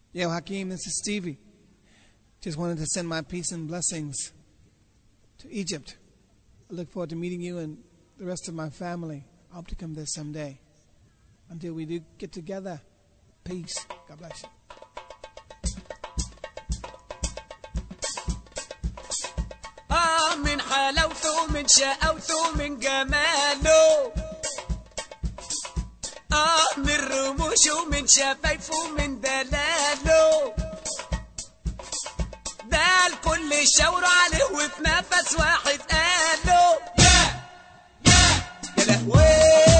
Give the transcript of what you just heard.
Yo, Hakeem, this is Stevie. Just wanted to send my peace and blessings to Egypt. I look forward to meeting you and the rest of my family. I hope to come there someday. Until we do get together, peace. God bless you. من حلاوته من شقاوته من جماله من رموشه من شفايفه من دلاله ده الكل شاوروا عليه وفي نفس واحد قاله يا لهوي